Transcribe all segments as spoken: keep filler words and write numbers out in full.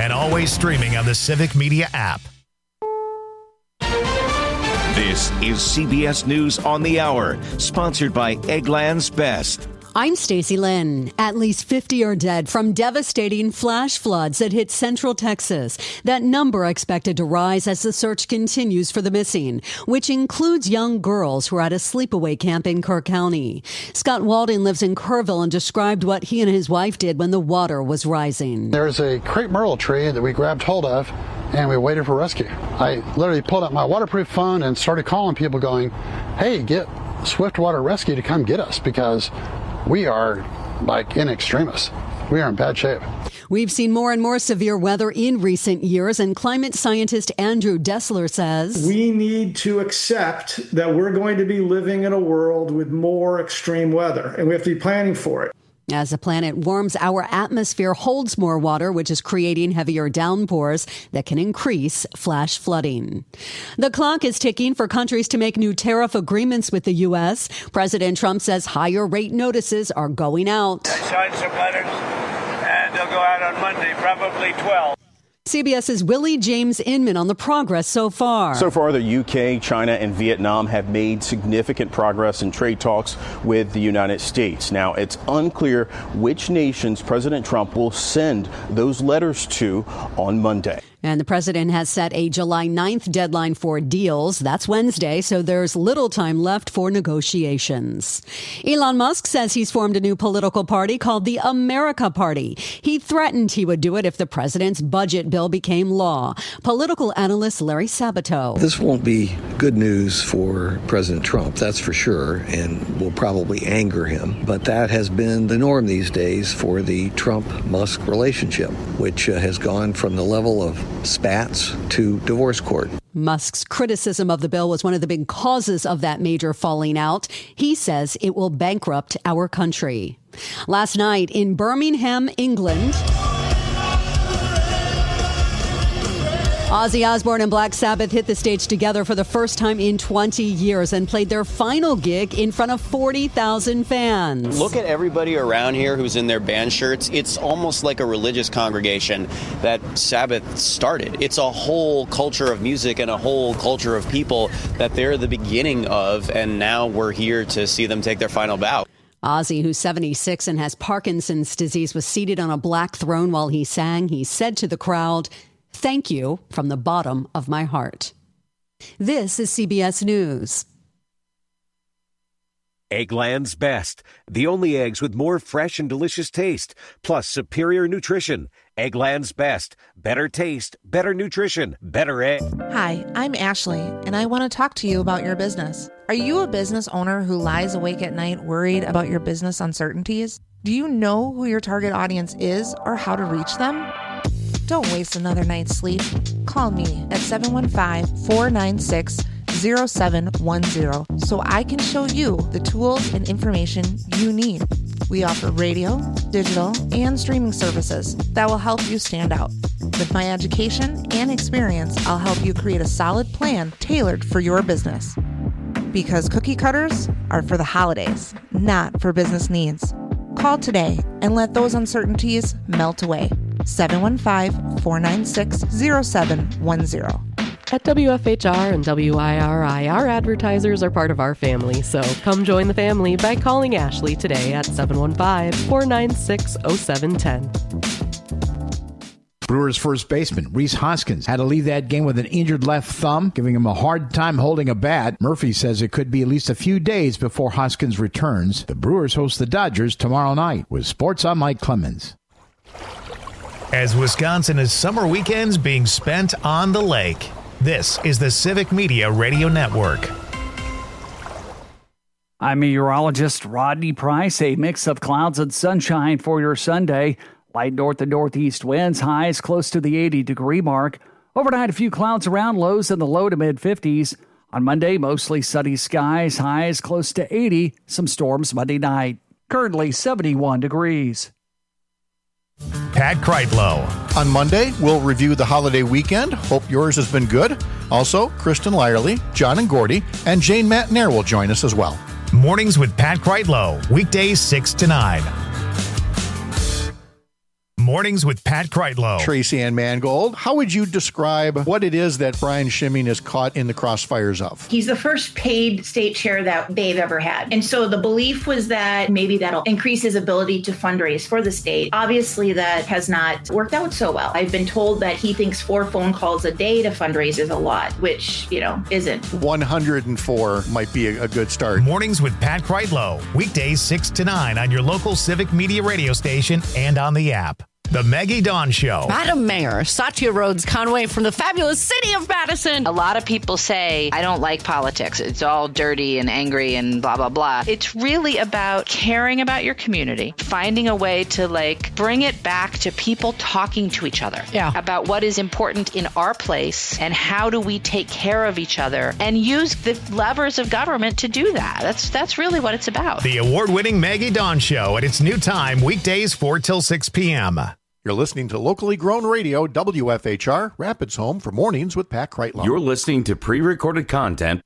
and always streaming on the Civic Media app. This is C B S News on the Hour, sponsored by Eggland's Best. I'm Stacey Lynn. At least fifty are dead from devastating flash floods that hit central Texas. That number expected to rise as the search continues for the missing, which includes young girls who are at a sleepaway camp in Kerr County. Scott Walden lives in Kerrville and described what he and his wife did when the water was rising. There's a crepe myrtle tree that we grabbed hold of, and we waited for rescue. I literally pulled out my waterproof phone and started calling people going, hey, get Swiftwater Rescue to come get us, because we are like in extremis. We are in bad shape. We've seen more and more severe weather in recent years, and climate scientist Andrew Dessler says we need to accept that we're going to be living in a world with more extreme weather, and we have to be planning for it. As the planet warms, our atmosphere holds more water, which is creating heavier downpours that can increase flash flooding. The clock is ticking for countries to make new tariff agreements with the U S. President Trump says higher rate notices are going out. I signed some letters, and they'll go out on Monday, probably twelve. CBS's Willie James Inman on the progress so far. So far, the U K, China, and Vietnam have made significant progress in trade talks with the United States. Now, it's unclear which nations President Trump will send those letters to on Monday. And the president has set a July ninth deadline for deals. That's Wednesday, so there's little time left for negotiations. Elon Musk says he's formed a new political party called the America Party. He threatened he would do it if the president's budget bill became law. Political analyst Larry Sabato. This won't be good news for President Trump, that's for sure, and will probably anger him. But that has been the norm these days for the Trump-Musk relationship, which uh, has gone from the level of spats to divorce court. Musk's criticism of the bill was one of the big causes of that major falling out. He says it will bankrupt our country. Last night in Birmingham, England, Ozzy Osbourne and Black Sabbath hit the stage together for the first time in twenty years and played their final gig in front of forty thousand fans. Look at everybody around here who's in their band shirts. It's almost like a religious congregation that Sabbath started. It's a whole culture of music and a whole culture of people that they're the beginning of, and now we're here to see them take their final bow. Ozzy, who's seventy-six and has Parkinson's disease, was seated on a black throne while he sang. He said to the crowd, "Thank you from the bottom of my heart." This is C B S News. Eggland's Best, the only eggs with more fresh and delicious taste, plus superior nutrition. Eggland's Best, better taste, better nutrition, better egg. Hi, I'm Ashley, and I want to talk to you about your business. Are you a business owner who lies awake at night worried about your business uncertainties? Do you know who your target audience is or how to reach them? Don't waste another night's sleep. Call me at seven one five, four nine six, zero seven one zero so I can show you the tools and information you need. We offer radio, digital, and streaming services that will help you stand out. With my education and experience, I'll help you create a solid plan tailored for your business. Because cookie cutters are for the holidays, not for business needs. Call today and let those uncertainties melt away. seven one five, four nine six, zero seven one zero. At W F H R and W I R I, our advertisers are part of our family, so come join the family by calling Ashley today at seven one five, four nine six, zero seven one zero. Brewers first baseman Rhys Hoskins had to leave that game with an injured left thumb, giving him a hard time holding a bat. Murphy says it could be at least a few days before Hoskins returns. The Brewers host the Dodgers tomorrow night. With sports, I'm Mike Clemens. As Wisconsin is summer weekends being spent on the lake, this is the Civic Media Radio Network. I'm meteorologist Rodney Price. A mix of clouds and sunshine for your Sunday. Light north and northeast winds, highs close to the eighty degree mark. Overnight, a few clouds around, lows in the low to mid fifties. On Monday, mostly sunny skies, highs close to eighty. Some storms Monday night. Currently seventy-one degrees. Pat Kreitlow. On Monday, we'll review the holiday weekend. Hope yours has been good. Also, Kristen Lyerly, John and Gordy, and Jane Matnair will join us as well. Mornings with Pat Kreitlow. Weekdays six to nine. More Mornings with Pat Kreitlow. Tracy Ann Mangold, how would you describe what it is that Brian Schimming is caught in the crossfires of? He's the first paid state chair that they've ever had. And so the belief was that maybe that'll increase his ability to fundraise for the state. Obviously, that has not worked out so well. I've been told that he thinks four phone calls a day to fundraise is a lot, which, you know, isn't. one hundred four might be a, a good start. Mornings with Pat Kreitlow. Weekdays six to nine on your local Civic Media radio station and on the app. The Maggie Dawn Show. Madam Mayor, Satya Rhodes Conway from the fabulous city of Madison. A lot of people say, I don't like politics. It's all dirty and angry and blah, blah, blah. It's really about caring about your community, finding a way to like bring it back to people talking to each other yeah. about what is important in our place and how do we take care of each other and use the levers of government to do that. That's, that's really what it's about. The award-winning Maggie Dawn Show at its new time, weekdays four till six p.m. You're listening to locally grown radio, W F H R, Rapids Home for Mornings with Pat Kreitlow. You're listening to pre-recorded content.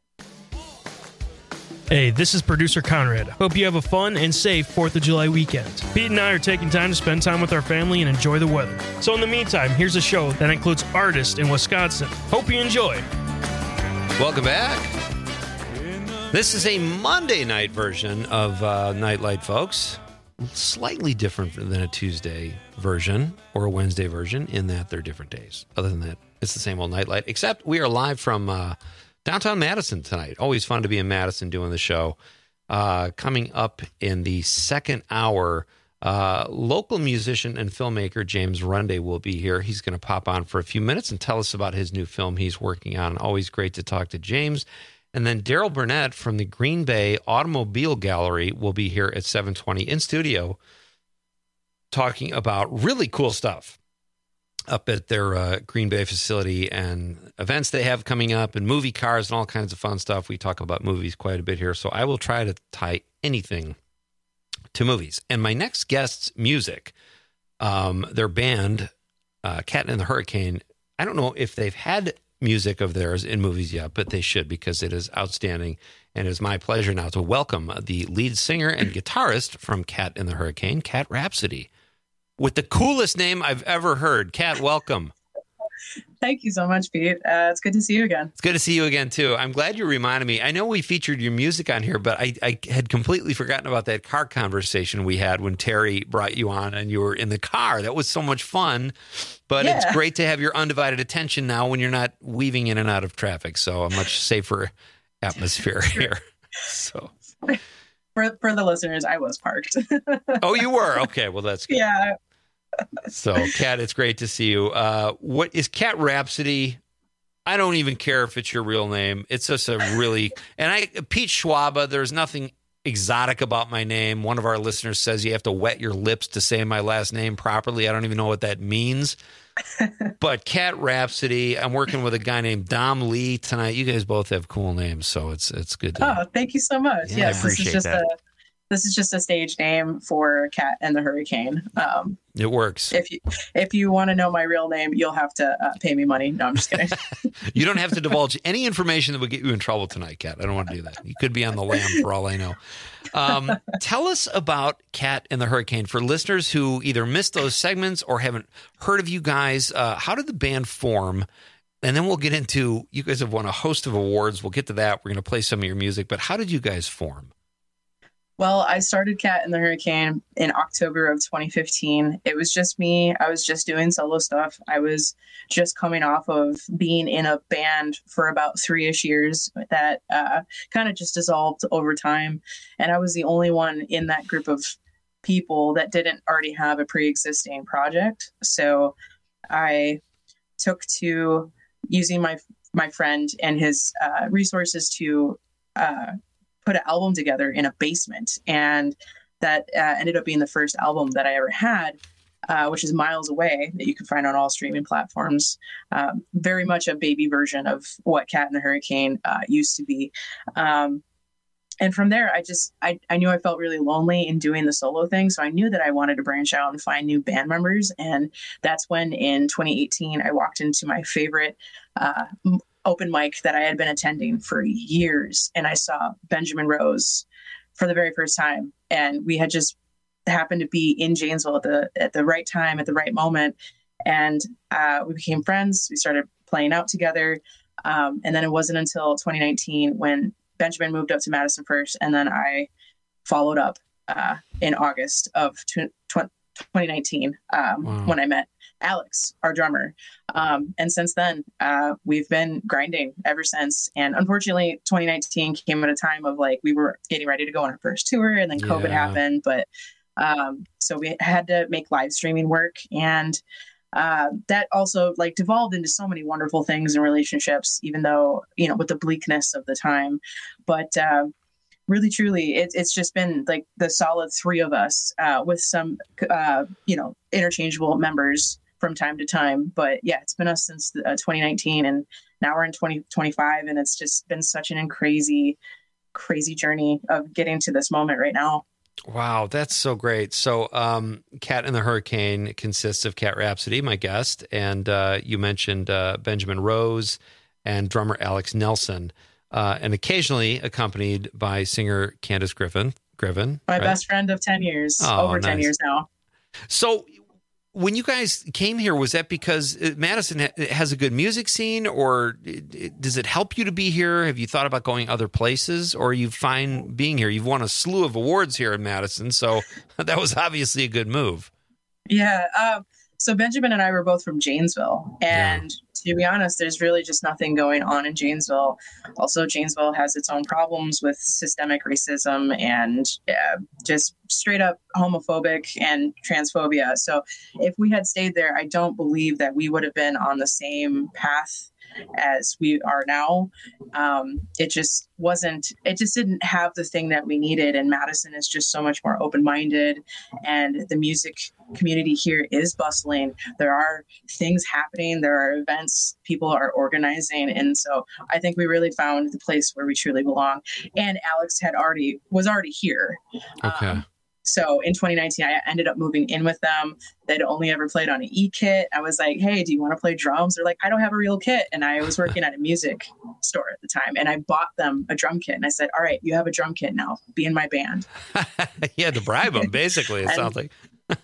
Hey, this is producer Conrad. Hope you have a fun and safe fourth of July weekend. Pete and I are taking time to spend time with our family and enjoy the weather. So in the meantime, here's a show that includes artists in Wisconsin. Hope you enjoy. Welcome back. This is a Monday night version of uh, Nightlight, folks. Slightly different than a Tuesday version or a Wednesday version in that they're different days. Other than that, it's the same old Nightlight, except we are live from uh, downtown Madison tonight. Always fun to be in Madison doing the show. Uh, coming up in the second hour, uh, local musician and filmmaker James Runde will be here. He's going to pop on for a few minutes and tell us about his new film he's working on. Always great to talk to James. And then Daryl Burnett from the Green Bay Automobile Gallery will be here at seven twenty in studio talking about really cool stuff up at their uh, Green Bay facility and events they have coming up and movie cars and all kinds of fun stuff. We talk about movies quite a bit here, so I will try to tie anything to movies. And my next guest's music, um, their band, uh, Cat and the Hurricane, I don't know if they've had music of theirs in movies yet, but they should because it is outstanding. And it is my pleasure now to welcome the lead singer and guitarist from Cat and the Hurricane, Cat Rhapsody, with the coolest name I've ever heard. Cat, welcome. Thank you so much, Pete. Uh, it's good to see you again. It's good to see you again, too. I'm glad you reminded me. I know we featured your music on here, but I, I had completely forgotten about that car conversation we had when Terry brought you on and you were in the car. That was so much fun. But yeah. It's great to have your undivided attention now when you're not weaving in and out of traffic. So a much safer atmosphere here. So for for the listeners, I was parked. Oh, you were? Okay, well, that's good. Yeah. So, Cat, it's great to see you. Uh, what is Cat Rhapsody? I don't even care if it's your real name. It's just a really, and I, Pete Schwaba, there's nothing exotic about my name. One of our listeners says you have to wet your lips to say my last name properly. I don't even know what that means. But Cat Rhapsody, I'm working with a guy named Dom Lee tonight. You guys both have cool names, so it's it's good to. Oh, thank you so much. Yeah, yes, I appreciate this is just that. a this is just a stage name for Cat and the Hurricane. Um, it works. If you if you want to know my real name, you'll have to uh, pay me money. No, I'm just kidding. You don't have to divulge any information that would get you in trouble tonight, Cat. I don't want to do that. You could be on the lam for all I know. Um, tell us about Cat and the Hurricane for listeners who either missed those segments or haven't heard of you guys. Uh, how did the band form? And then we'll get into, you guys have won a host of awards. We'll get to that. We're going to play some of your music. But how did you guys form? Well, I started Cat and the Hurricane in October of twenty fifteen. It was just me. I was just doing solo stuff. I was just coming off of being in a band for about three-ish years that uh, kind of just dissolved over time. And I was the only one in that group of people that didn't already have a pre-existing project. So I took to using my my friend and his uh, resources to uh put an album together in a basement. And that uh, ended up being the first album that I ever had, uh, which is Miles Away, that you can find on all streaming platforms. Um, very much a baby version of what Cat and the Hurricane uh, used to be. Um, and from there, I just, I, I knew I felt really lonely in doing the solo thing. So I knew that I wanted to branch out and find new band members. And that's when in twenty eighteen, I walked into my favorite uh, open mic that I had been attending for years. And I saw Benjamin Rose for the very first time. And we had just happened to be in Janesville at the at the right time, at the right moment. And uh, we became friends. We started playing out together. Um, and then it wasn't until twenty nineteen when Benjamin moved up to Madison first. And then I followed up uh, in August of twenty nineteen um, wow. when I met Alex, our drummer. Um, and since then, uh, we've been grinding ever since. And unfortunately, twenty nineteen came at a time of like, we were getting ready to go on our first tour and then COVID yeah. happened. But um, so we had to make live streaming work. And uh, that also like devolved into so many wonderful things and relationships, even though, you know, with the bleakness of the time. But uh, really, truly, it, it's just been like the solid three of us uh, with some, uh, you know, interchangeable members from time to time. But yeah, it's been us since uh, twenty nineteen, and now we're in twenty twenty-five, and it's just been such an crazy, crazy journey of getting to this moment right now. Wow, that's so great. So um, Cat in the Hurricane consists of Cat Rhapsody, my guest, and uh, you mentioned uh, Benjamin Rose and drummer Alex Nelson, uh, and occasionally accompanied by singer Candace Griffin. Griffin, my right? best friend of ten years, oh, over nice. ten years now. So when you guys came here, was that because Madison has a good music scene, or does it help you to be here? Have you thought about going other places, or are you fine being here? You've won a slew of awards here in Madison, so that was obviously a good move. Yeah. Um, so Benjamin and I were both from Janesville, and yeah. to be honest, there's really just nothing going on in Janesville. Also, Janesville has its own problems with systemic racism and uh, just straight up homophobic and transphobia. So if we had stayed there, I don't believe that we would have been on the same path as we are now. Um, it just wasn't, it just didn't have the thing that we needed. And Madison is just so much more open-minded, and the music community here is bustling. There are things happening. There are events people are organizing. And so I think we really found the place where we truly belong. And Alex had already, was already here. Okay. Um, So in twenty nineteen, I ended up moving in with them. They'd only ever played on an e-kit. I was like, hey, do you want to play drums? They're like, I don't have a real kit. And I was working at a music store at the time, and I bought them a drum kit. And I said, all right, you have a drum kit now. Be in my band. You had to bribe them, basically, it and, sounds like.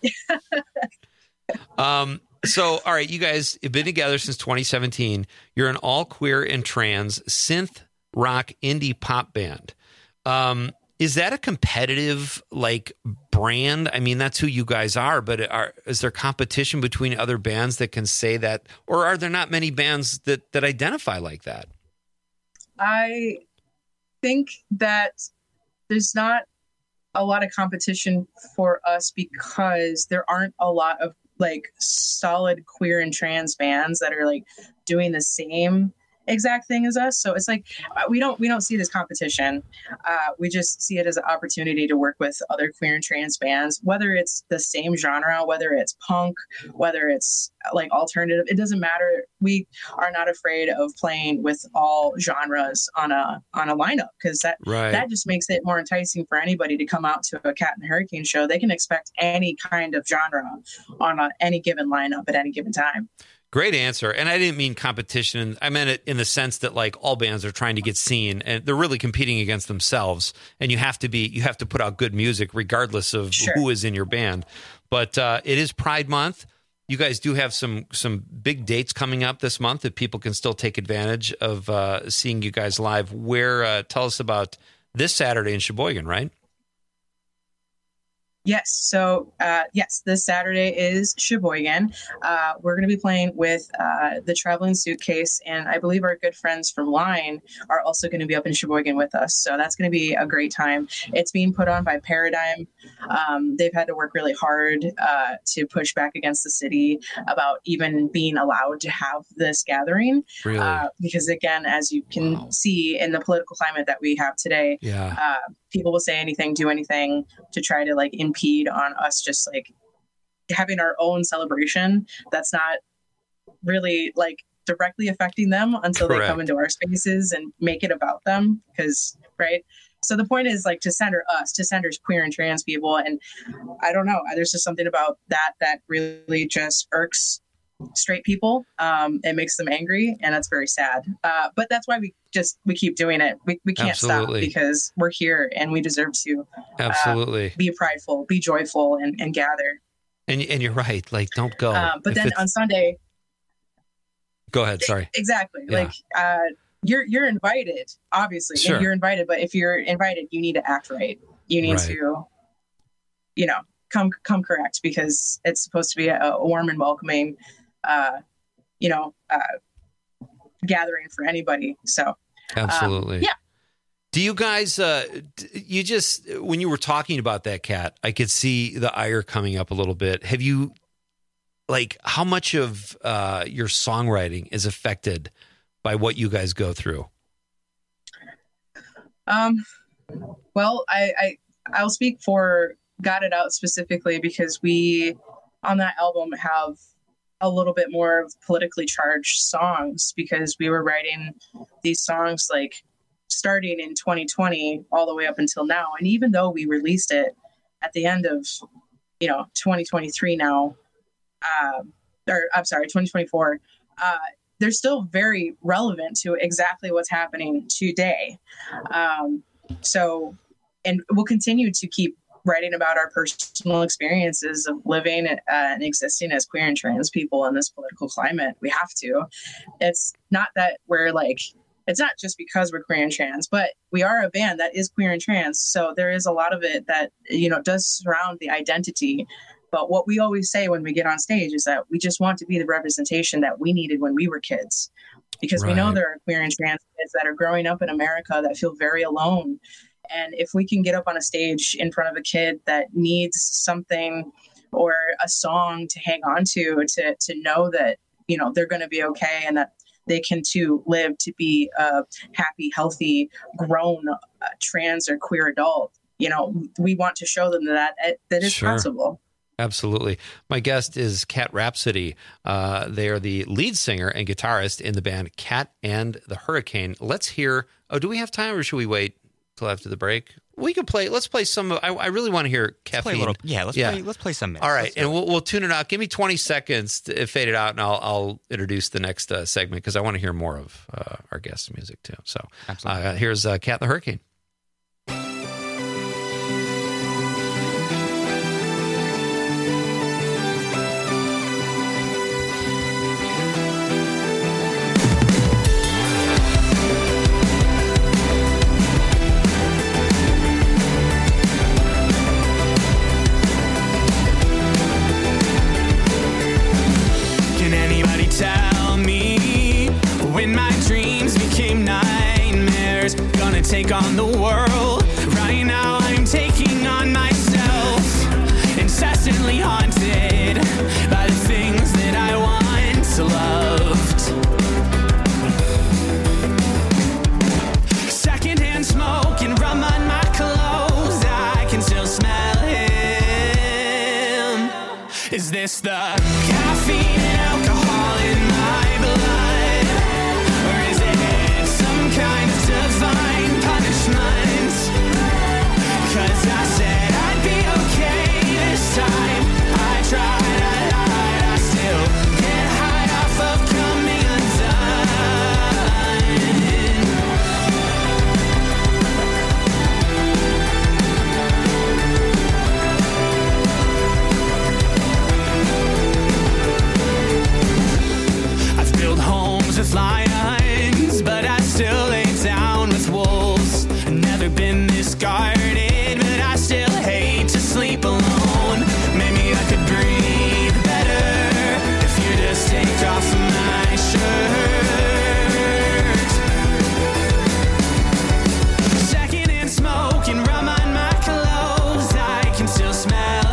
um. So, all right, you guys have been together since twenty seventeen. You're an all queer and trans synth rock indie pop band. Um. Is that a competitive like brand? I mean, that's who you guys are, but are, is there competition between other bands that can say that, or are there not many bands that, that identify like that? I think that there's not a lot of competition for us because there aren't a lot of like solid queer and trans bands that are like doing the same exact thing as us. So it's like we don't we don't see it as competition. Uh, we just see it as an opportunity to work with other queer and trans bands, whether it's the same genre, whether it's punk, whether it's like alternative. It doesn't matter. We are not afraid of playing with all genres on a on a lineup, because that right. that just makes it more enticing for anybody to come out to a Cat and Hurricane show. They can expect any kind of genre on a, any given lineup at any given time. Great answer. And I didn't mean competition. I meant it in the sense that like all bands are trying to get seen, and they're really competing against themselves. And you have to be, you have to put out good music regardless of sure. who is in your band. But uh, it is Pride Month. You guys do have some some big dates coming up this month that people can still take advantage of uh, seeing you guys live. Where, uh, tell us about this Saturday in Sheboygan, right? Yes. So, uh, yes, this Saturday is Sheboygan. Uh, we're going to be playing with uh, the Traveling Suitcase, and I believe our good friends from Line are also going to be up in Sheboygan with us. So that's going to be a great time. It's being put on by Paradigm. Um, they've had to work really hard uh, to push back against the city about even being allowed to have this gathering. Really? Uh, because, again, as you can wow. see in the political climate that we have today, yeah. uh, people will say anything, do anything to try to like impede on us just like having our own celebration that's not really like directly affecting them until Correct. They come into our spaces and make it about them. Because, right. So the point is like to center us, to center queer and trans people. And I don't know, there's just something about that that really just irks straight people. Um, it makes them angry, and that's very sad. Uh, but that's why we just we keep doing it. We we can't Absolutely. stop because we're here and we deserve to uh, Absolutely. be prideful, be joyful, and, and gather. And and you're right. Like, don't go. Uh, but If then it's- on Sunday, go ahead. Sorry. exactly, Yeah. like uh, you're you're invited. Obviously, Sure. you're invited. But if you're invited, you need to act right. You need Right. to, you know, come come correct because it's supposed to be a, a warm and welcoming, uh, you know, uh, gathering for anybody. So um, Absolutely. yeah. Do you guys, uh, d- you just, when you were talking about that, Kat, I could see the ire coming up a little bit. Have you, like, how much of uh, your songwriting is affected by what you guys go through? Um, well, I, I I'll speak for Got It Out specifically because we on that album have a little bit more of politically charged songs because we were writing these songs like starting in twenty twenty all the way up until now. And even though we released it at the end of, you know, twenty twenty-three now, um, or I'm sorry, twenty twenty-four, uh, they're still very relevant to exactly what's happening today. Um, so, and we'll continue to keep writing about our personal experiences of living uh, and existing as queer and trans people in this political climate. We have to. It's not that we're like, it's not just because we're queer and trans, but we are a band that is queer and trans. So there is a lot of it that, you know, does surround the identity. But what we always say when we get on stage is that we just want to be the representation that we needed when we were kids. Because we know Right. there are queer and trans kids that are growing up in America that feel very alone. And if we can get up on a stage in front of a kid that needs something or a song to hang on to, to, to know that, you know, they're going to be okay and that they can too live to be a happy, healthy, grown uh, trans or queer adult, you know, we want to show them that that is Sure. possible. Absolutely. My guest is Cat Rhapsody. Uh, they are the lead singer and guitarist in the band Cat and the Hurricane. Let's hear. Oh, do we have time or should we wait till after the break? We can play. Let's play some. I, I really want to hear Caffeine. play a little- yeah, let's play- let's play some minutes. All right, Let's do and it. we'll, we'll tune it out. Give me twenty seconds to fade it out, and I'll, I'll introduce the next uh, segment because I want to hear more of uh, our guest's music too. So uh, here's uh, Cat and the Hurricane. Can anybody tell me when my dreams became nightmares? Gonna take on the world. Right now I'm taking on myself. Incessantly haunted by the things that I once loved. Secondhand smoke and rum on my clothes. I can still smell him. Is this the caffeine and alcohol in my blood? Or is it some kind of divine punishment? 'Cause I said I'd be okay this time. I tried, I lied, I still get high off of coming I've built homes with lions, but I still lay down with wolves. I've never been this guarded, but I still hate to sleep alone. Maybe I could breathe better if you just take off my shirt. Secondhand smoke and rum on my clothes. I can still smell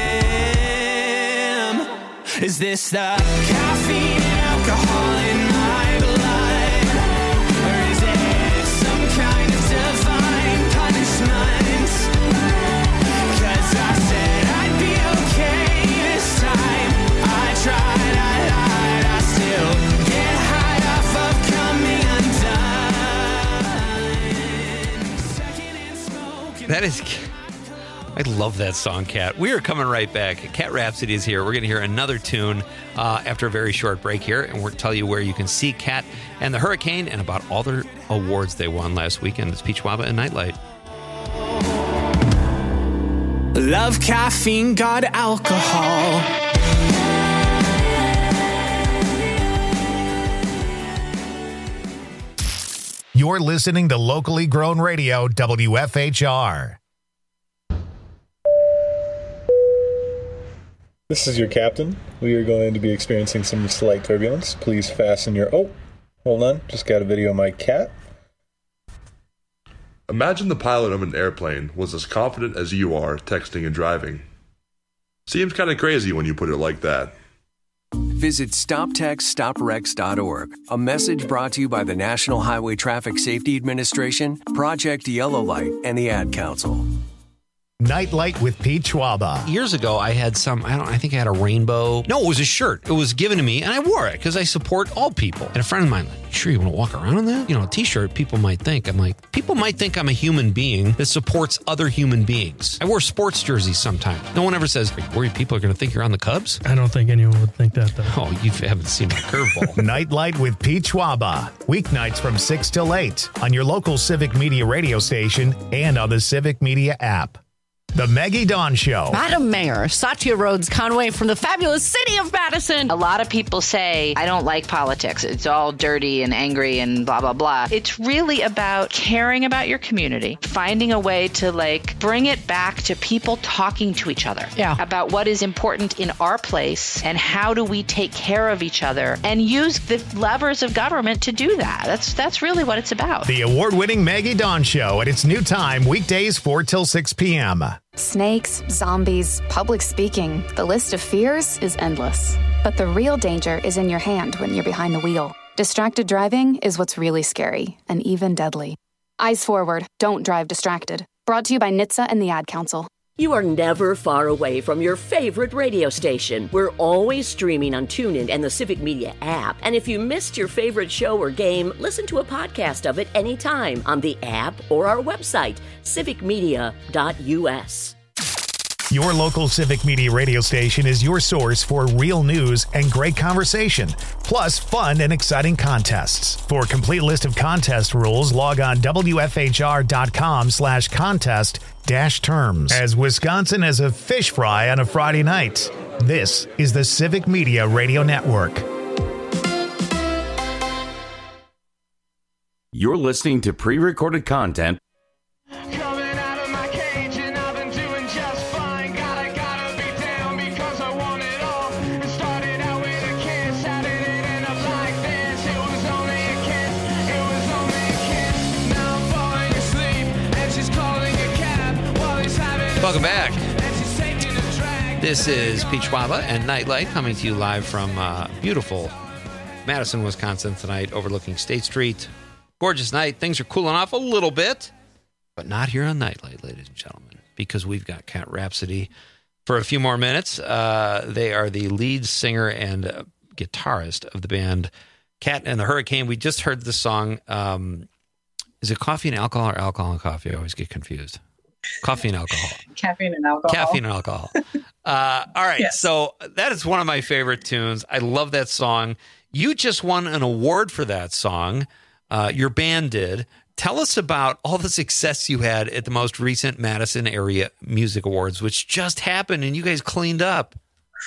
him. Is this the caffeine and alcohol in my blood? Or is it some kind of divine punishment? 'Cause I said I'd be okay this time. I tried, I lied, I still get high off of coming undone. Secondhand smoke and That is I love that song, Kat. We are coming right back. Cat Rhapsody is here. We're going to hear another tune uh, after a very short break here, and we'll tell you where you can see Cat and the Hurricane and about all their awards they won last weekend. It's Peach Waba and Nightlight. Love, caffeine, got alcohol. You're listening to locally grown radio, W F H R. This is your captain. We are going to be experiencing some slight turbulence. Please fasten your... Oh, hold on. Just got a video of my cat. Imagine the pilot of an airplane was as confident as you are texting and driving. Seems kind of crazy when you put it like that. Visit stop text stop wrecks dot org. A message brought to you by the National Highway Traffic Safety Administration, Project Yellow Light, and the Ad Council. Nightlight with Pete Schwaba. Years ago, I had some, I don't I think I had a rainbow. No, it was a shirt. It was given to me, and I wore it because I support all people. And a friend of mine, like, sure you want to walk around in that? You know, a t-shirt, people might think. I'm like, people might think I'm a human being that supports other human beings. I wear sports jerseys sometimes. No one ever says, are you worried people are going to think you're on the Cubs? I don't think anyone would think that, though. Oh, you haven't seen my curveball. Nightlight with Pete Schwaba. Weeknights from six till eight on your local Civic Media radio station and on the Civic Media app. The Maggie Dawn Show. Madam Mayor, Satya Rhodes Conway from the fabulous city of Madison. A lot of people say, I don't like politics. It's all dirty and angry and blah, blah, blah. It's really about caring about your community, finding a way to like bring it back to people talking to each other yeah. about what is important in our place and how do we take care of each other and use the levers of government to do that. That's, that's really what it's about. The award-winning Maggie Dawn Show at its new time, weekdays four till six p.m. Snakes, zombies, public speaking. The list of fears is endless. But the real danger is in your hand when you're behind the wheel. Distracted driving is what's really scary and even deadly. Eyes forward, don't drive distracted. Brought to you by N H T S A and the Ad Council. You are never far away from your favorite radio station. We're always streaming on TuneIn and the Civic Media app. And if you missed your favorite show or game, listen to a podcast of it anytime on the app or our website, civic media dot u s. Your local Civic Media radio station is your source for real news and great conversation, plus fun and exciting contests. For a complete list of contest rules, log on W F H R dot com slash contest dash terms. As Wisconsin has a fish fry on a Friday night, this is the Civic Media Radio Network. You're listening to pre-recorded content Welcome back. This is Peach Schwaba and Nightlight coming to you live from uh, beautiful Madison, Wisconsin tonight, overlooking State Street. Gorgeous night. Things are cooling off a little bit, but not here on Nightlight, ladies and gentlemen, because we've got Cat Rhapsody for a few more minutes. Uh, they are the lead singer and uh, guitarist of the band Cat and the Hurricane. We just heard the song. Um, is it Coffee and Alcohol or Alcohol and Coffee? I always get confused. Coffee and alcohol. Caffeine and alcohol. Caffeine and alcohol. uh, all right. Yes. So that is one of my favorite tunes. I love that song. You just won an award for that song. Uh, your band did. Tell us about all the success you had at the most recent Madison Area Music Awards, which just happened and you guys cleaned up.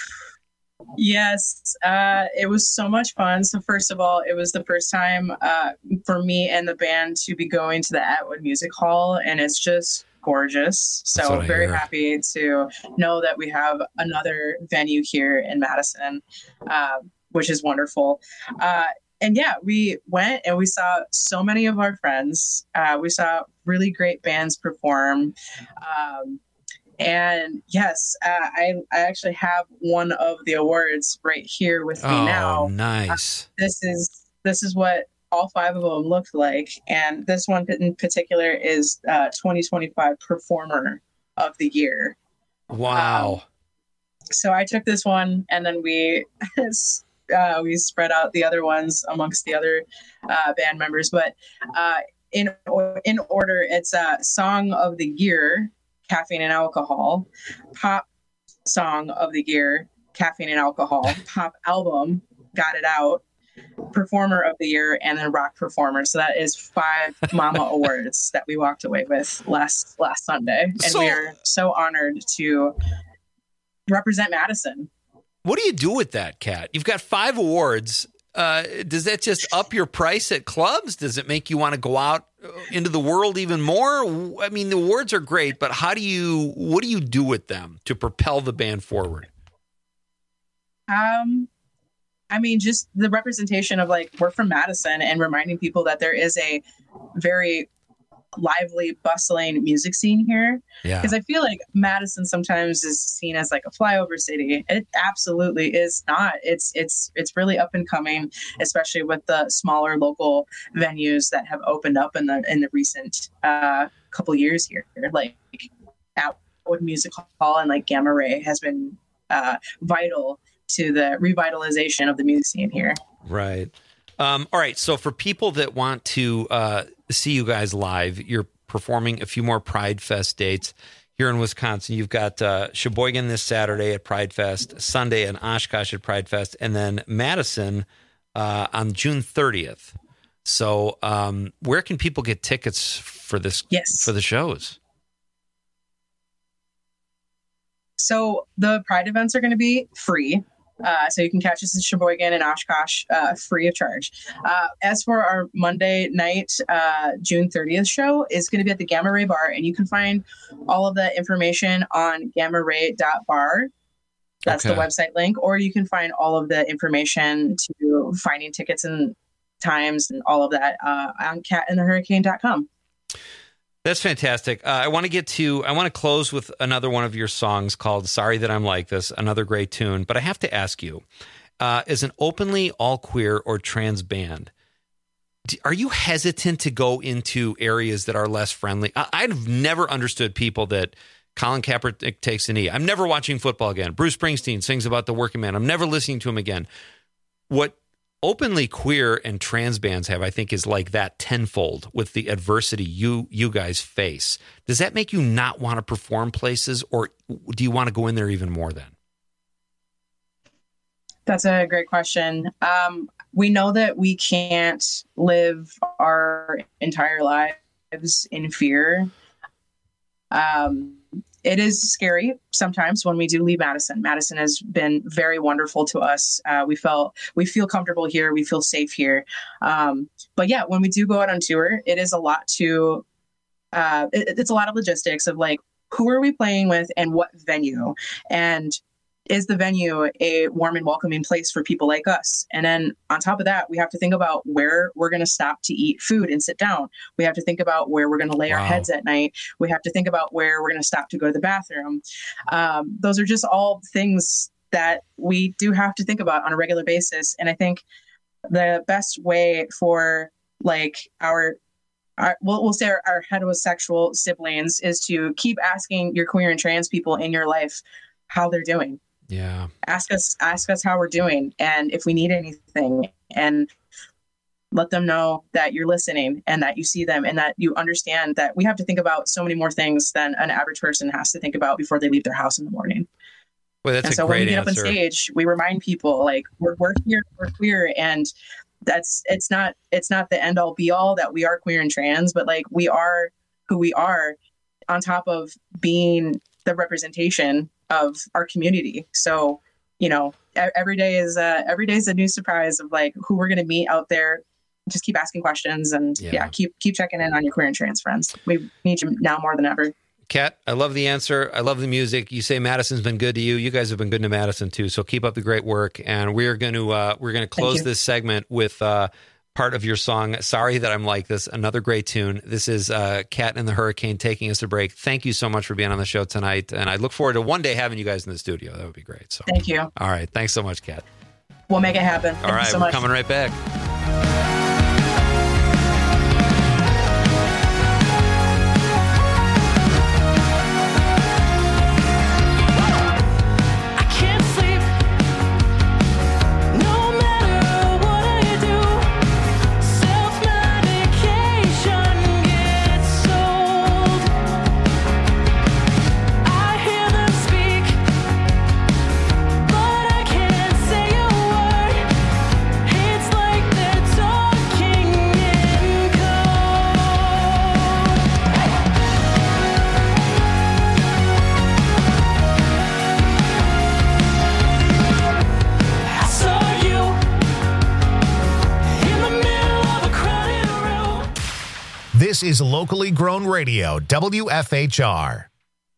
Yes, uh, it was so much fun. So first of all, it was the first time uh, for me and the band to be going to the Atwood Music Hall, and it's just gorgeous. So very happy to know that we have another venue here in Madison, uh, which is wonderful. Uh, and yeah, we went and we saw so many of our friends. Uh, we saw really great bands perform. Um, and yes, uh, I, I actually have one of the awards right here with me oh, now. Nice. Uh, this is, this is what all five of them looked like. And this one in particular is uh, twenty twenty-five Performer of the Year. Wow. Um, so I took this one and then we uh, we spread out the other ones amongst the other uh, band members. But uh, in, in order, it's uh, Song of the Year, Caffeine and Alcohol. Pop Song of the Year, Caffeine and Alcohol. Pop Album, Got It Out. Performer of the Year, and then Rock Performer. So that is five Mama Awards that we walked away with last last Sunday. And So- we are so honored to represent Madison. What do you do with that, Kat? You've got five awards. Uh, does that just up your price at clubs? Does it make you want to go out into the world even more? I mean, the awards are great, but how do you, what do you do with them to propel the band forward? Um, I mean, just the representation of like, we're from Madison, and reminding people that there is a very lively, bustling music scene here. Yeah. Because I feel like Madison sometimes is seen as like a flyover city. It absolutely is not. It's it's it's really up and coming, especially with the smaller local venues that have opened up in the in the recent uh, couple years here. Like Atwood Music Hall and like Gamma Ray has been uh, vital to the revitalization of the music scene here. Right. Um, all right. So for people that want to uh, see you guys live, you're performing a few more Pride Fest dates here in Wisconsin. You've got uh, Sheboygan this Saturday at Pride Fest, Sunday in Oshkosh at Pride Fest, and then Madison uh, on June thirtieth. So um, where can people get tickets for this? Yes. For the shows? So the Pride events are going to be free. Uh, so you can catch us in Sheboygan and Oshkosh uh, free of charge. Uh, as for our Monday night, uh, June thirtieth show is going to be at the Gamma Ray Bar, and you can find all of the information on gamma ray dot bar. That's Okay. the website link, or you can find all of the information to finding tickets and times and all of that uh, on cat in the hurricane dot com. That's fantastic. Uh, I want to get to, I want to close with another one of your songs called Sorry That I'm Like This, another great tune. But I have to ask you, uh, as an openly all queer or trans band, d- are you hesitant to go into areas that are less friendly? I- I've never understood people that Colin Kaepernick takes a knee. I'm never watching football again. Bruce Springsteen sings about the working man. I'm never listening to him again. What openly queer and trans bands have, I think, is like that tenfold with the adversity you you guys face. Does that make you not want to perform places, or do you want to go in there even more then? That's a great question. Um, we know that we can't live our entire lives in fear. Um, it is scary sometimes when we do leave Madison. Madison has been very wonderful to us. Uh, we felt we feel comfortable here. We feel safe here. Um, but yeah, when we do go out on tour, it is a lot to. Uh, it, it's a lot of logistics of like, who are we playing with and what venue, and is the venue a warm and welcoming place for people like us? And then on top of that, we have to think about where we're going to stop to eat food and sit down. We have to think about where we're going to lay our Wow. heads at night. We have to think about where we're going to stop to go to the bathroom. Um, those are just all things that we do have to think about on a regular basis. And I think the best way for like our Our, we'll, we'll say our, our heterosexual siblings is to keep asking your queer and trans people in your life how they're doing. Yeah. Ask us, ask us how we're doing, and if we need anything, and let them know that you're listening and that you see them and that you understand that we have to think about so many more things than an average person has to think about before they leave their house in the morning. Well, that's and a so when we great get answer. up on stage, we remind people like we're, we're here, we're queer, and that's it's not it's not the end all be all that we are queer and trans, but like we are who we are, on top of being the representation of our community. So, you know, e- every day is uh, every day is a new surprise of like who we're going to meet out there. Just keep asking questions and Yeah. yeah. keep keep checking in on your queer and trans friends. We need you now more than ever. Kat, I love the answer. I love the music. You say Madison's been good to you. You guys have been good to Madison too. So keep up the great work. And we're going to uh, we're going to close you. this segment with uh, part of your song. Sorry That I'm Like This. Another great tune. This is uh, Kat and the Hurricane taking us to break. Thank you so much for being on the show tonight. And I look forward to one day having you guys in the studio. That would be great. So Thank you. all right. Thanks so much, Kat. We'll make it happen. All Thank right. you so We're much. coming right back. I can't sleep, no matter what I do. Self-medication gets old. This is locally grown radio, W F H R.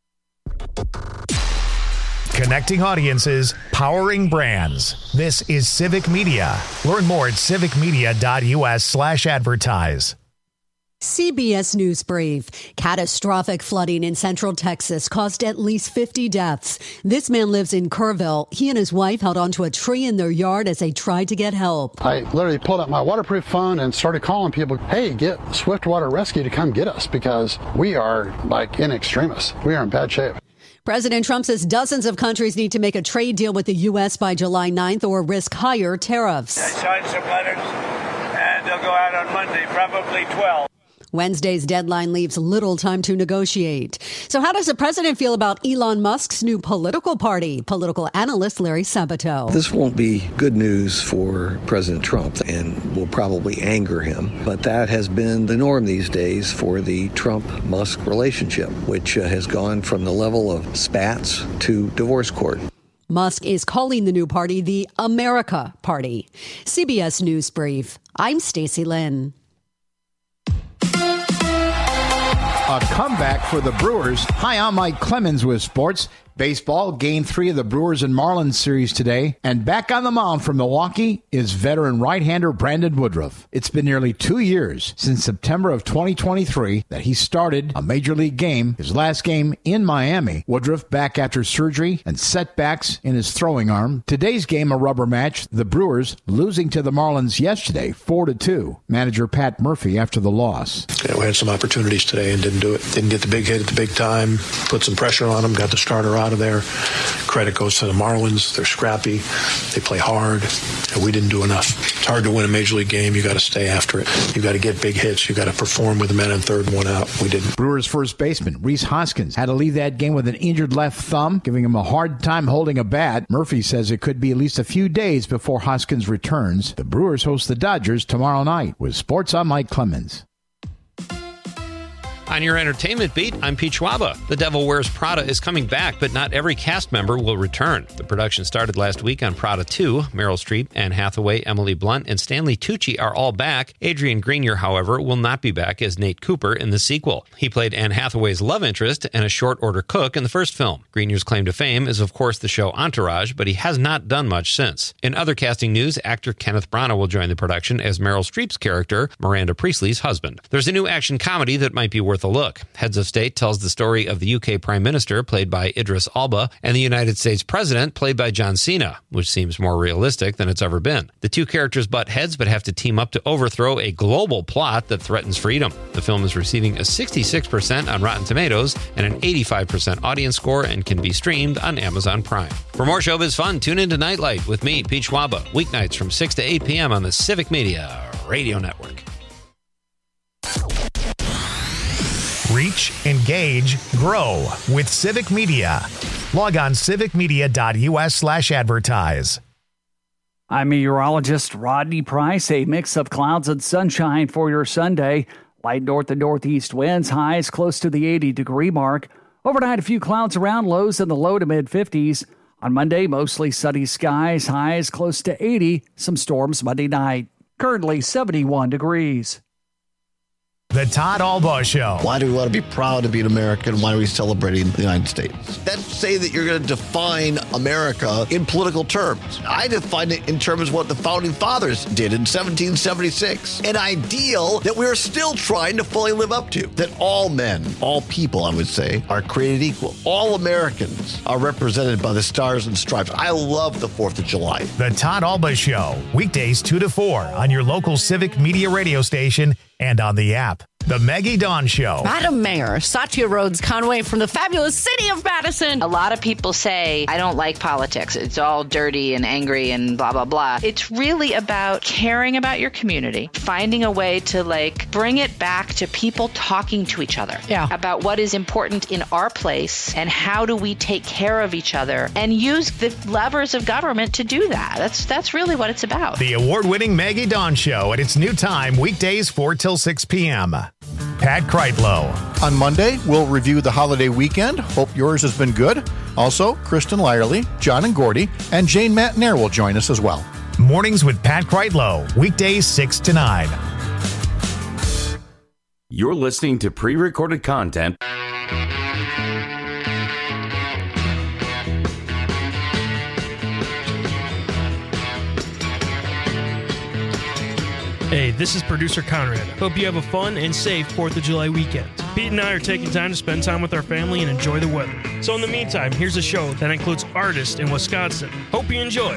Connecting audiences, powering brands. This is Civic Media. Learn more at civicmedia.us slash advertise. C B S News Brief. Catastrophic flooding in central Texas caused at least fifty deaths. This man lives in Kerrville. He and his wife held onto a tree in their yard as they tried to get help. I literally pulled out my waterproof phone and started calling people, hey, get Swiftwater Rescue to come get us because we are like in extremis. We are in bad shape. President Trump says dozens of countries need to make a trade deal with the U S by July ninth or risk higher tariffs. I signed some letters and they'll go out on Monday, probably twelve. Wednesday's deadline leaves little time to negotiate. So how does the president feel about Elon Musk's new political party? Political analyst Larry Sabato. This won't be good news for President Trump and will probably anger him. But that has been the norm these days for the Trump-Musk relationship, which uh, has gone from the level of spats to divorce court. Musk is calling the new party the America Party. C B S News Brief. I'm Stacey Lynn. A comeback for the Brewers. Hi, I'm Mike Clemens with sports. Baseball, game three of the Brewers and Marlins series today. And back on the mound from Milwaukee is veteran right-hander Brandon Woodruff. It's been nearly two years since September of twenty twenty-three that he started a major league game, his last game in Miami. Woodruff back after surgery and setbacks in his throwing arm. Today's game, a rubber match, the Brewers losing to the Marlins yesterday, four to two. Manager Pat Murphy after the loss. Yeah, we had some opportunities today and didn't do it. Didn't get the big hit at the big time, put some pressure on them, got the starter out of there. Credit goes to the Marlins. They're scrappy. They play hard. And we didn't do enough. It's hard to win a major league game. You got to stay after it. You got to get big hits. You got to perform with the men in third and one out. We didn't. Brewers first baseman Rhys Hoskins had to leave that game with an injured left thumb, giving him a hard time holding a bat. Murphy says it could be at least a few days before Hoskins returns. The Brewers host the Dodgers tomorrow night. With sports, I'm Mike Clemens. On your entertainment beat, I'm Pete Schwaba. The Devil Wears Prada is coming back, but not every cast member will return. The production started last week on Prada two. Meryl Streep, Anne Hathaway, Emily Blunt, and Stanley Tucci are all back. Adrian Grenier, however, will not be back as Nate Cooper in the sequel. He played Anne Hathaway's love interest and a short-order cook in the first film. Grenier's claim to fame is, of course, the show Entourage, but he has not done much since. In other casting news, actor Kenneth Branagh will join the production as Meryl Streep's character, Miranda Priestley's husband. There's a new action comedy that might be worth a look. Heads of State tells the story of the U K Prime Minister, played by Idris Elba, and the United States President, played by John Cena, which seems more realistic than it's ever been. The two characters butt heads but have to team up to overthrow a global plot that threatens freedom. The film is receiving a sixty-six percent on Rotten Tomatoes and an eighty-five percent audience score and can be streamed on Amazon Prime. For more showbiz fun, tune into Nightlight with me, Pete Schwaba, weeknights from six to eight p.m. on the Civic Media Radio Network. Reach, engage, grow with Civic Media. Log on civicmedia.us slash advertise. I'm meteorologist Rodney Price. A mix of clouds and sunshine for your Sunday. Light north to northeast winds, highs close to the eighty degree mark. Overnight, a few clouds around, lows in the low to mid fifties. On Monday, mostly sunny skies, highs close to eighty. Some storms Monday night. Currently seventy-one degrees. The Todd Albaugh Show. Why do we want to be proud to be an American? Why are we celebrating the United States? Let's say that you're going to define America in political terms. I define it in terms of what the Founding Fathers did in seventeen seventy-six. An ideal that we're still trying to fully live up to. That all men, all people, I would say, are created equal. All Americans are represented by the stars and stripes. I love the fourth of July. The Todd Albaugh Show. Weekdays two to four on your local Civic Media radio station and on the app. The Maggie Dawn Show. Madam Mayor, Satya Rhodes Conway from the fabulous city of Madison. A lot of people say, I don't like politics. It's all dirty and angry and blah, blah, blah. It's really about caring about your community, finding a way to like bring it back to people talking to each other yeah. about what is important in our place and how do we take care of each other and use the levers of government to do that. That's, that's really what it's about. The award-winning Maggie Dawn Show at its new time, weekdays four till six p.m. Pat Kreitlow. On Monday, we'll review the holiday weekend. Hope yours has been good. Also, Kristen Lyerly, John and Gordy, and Jane Matnair will join us as well. Mornings with Pat Kreitlow, weekdays six to nine. You're listening to pre-recorded content. Hey, this is producer Conrad. Hope you have a fun and safe fourth of July weekend. Pete and I are taking time to spend time with our family and enjoy the weather. So in the meantime, here's a show that includes artists in Wisconsin. Hope you enjoy.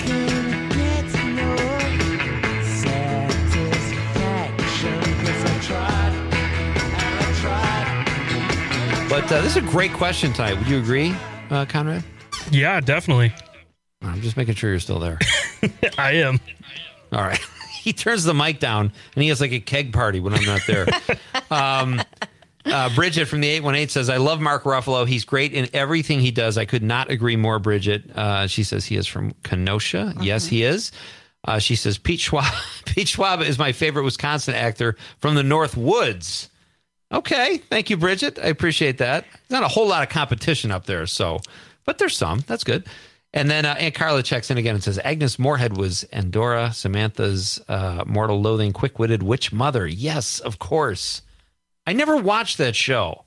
But uh, this is a great question tonight. Would you agree, uh, Conrad? Yeah, definitely. I'm just making sure you're still there. I am. All right. He turns the mic down, and he has like a keg party when I'm not there. um, uh, Bridget from the eight one eight says, I love Mark Ruffalo. He's great in everything he does. I could not agree more, Bridget. Uh, she says he is from Kenosha. Mm-hmm. Yes, he is. Uh, she says, Pete Schwab, Pete Schwab is my favorite Wisconsin actor from the North Woods. Okay. Thank you, Bridget. I appreciate that. There's not a whole lot of competition up there, so, but there's some. That's good. And then uh, Aunt Carla checks in again and says, Agnes Moorehead was Andorra, Samantha's uh, mortal loathing, quick-witted witch mother. Yes, of course. I never watched that show.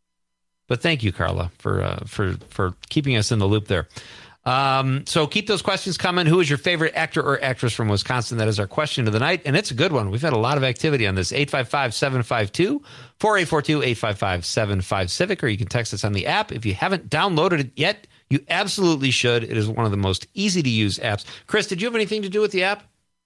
But thank you, Carla, for uh, for for keeping us in the loop there. Um, so keep those questions coming. Who is your favorite actor or actress from Wisconsin? That is our question of the night. And it's a good one. We've had a lot of activity on this. eight five five, seven five two, four eight four two, eight five five, seven five Civic, or you can text us on the app. If you haven't downloaded it yet, you absolutely should. It is one of the most easy to use apps. Chris, did you have anything to do with the app?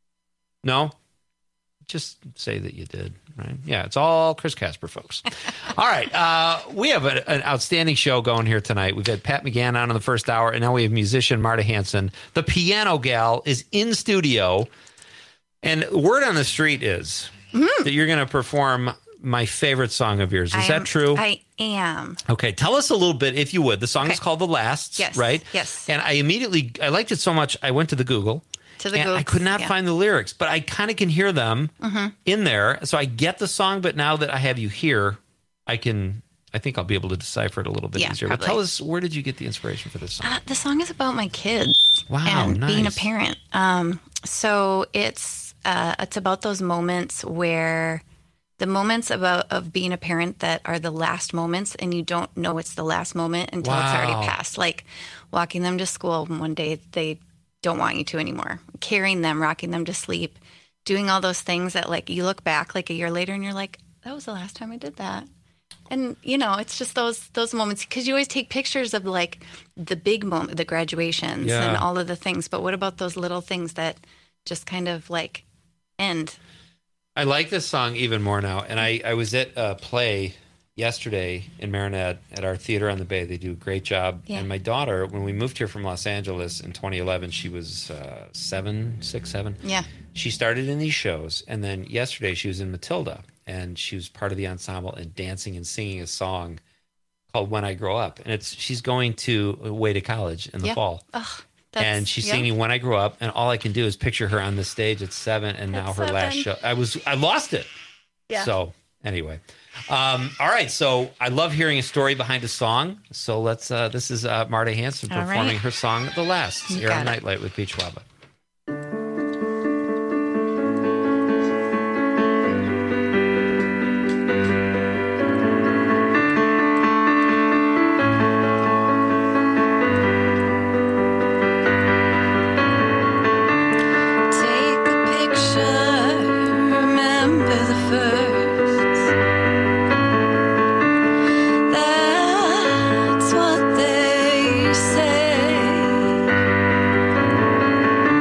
No? Just say that you did, right? Yeah, it's all Chris Casper, folks. All right. Uh, we have a, an outstanding show going here tonight. We've had Pat McGann on in the first hour, and now we have musician Marta Hanson. The piano gal is in studio, and word on the street is mm-hmm. that you're going to perform my favorite song of yours. Is I that am, true? I am. Okay, tell us a little bit, if you would. The song okay. is called The Lasts, yes. right? Yes. And I immediately, I liked it so much, I went to the Google. To the and Google. I could not yeah. find the lyrics, but I kind of can hear them mm-hmm. in there. So I get the song, but now that I have you here, I can, I think I'll be able to decipher it a little bit yeah, easier. Probably. But tell us, where did you get the inspiration for this song? Uh, the song is about my kids wow, and nice. being a parent. Um, so it's uh, it's about those moments where the moments about of being a parent that are the last moments, and you don't know it's the last moment until wow. it's already passed. Like walking them to school, and one day they don't want you to anymore. Carrying them, rocking them to sleep, doing all those things that like you look back like a year later and you're like, that was the last time I did that. And you know, it's just those those moments, because you always take pictures of like the big moment, the graduations yeah. and all of the things. But what about those little things that just kind of like end? I like this song even more now. And I, I was at a play yesterday in Marinette at our theater on the Bay. They do a great job. Yeah. And my daughter, when we moved here from Los Angeles in twenty eleven, she was uh, seven, six, seven. Yeah. She started in these shows. And then yesterday she was in Matilda. And she was part of the ensemble and dancing and singing a song called When I Grow Up. And it's she's going to away to college in the yeah. fall. Ugh, and she's yeah. singing When I Grow Up. And all I can do is picture her on the stage at seven. And now At her seven. last show. I was I lost it. Yeah. So anyway. Um, all right. So I love hearing a story behind a song. So let's, uh, this is uh, Marta Hanson All performing right. her song, The Last, You here on got it. Nightlight with Pete Schwab. Take a picture, remember the first. That's what they say.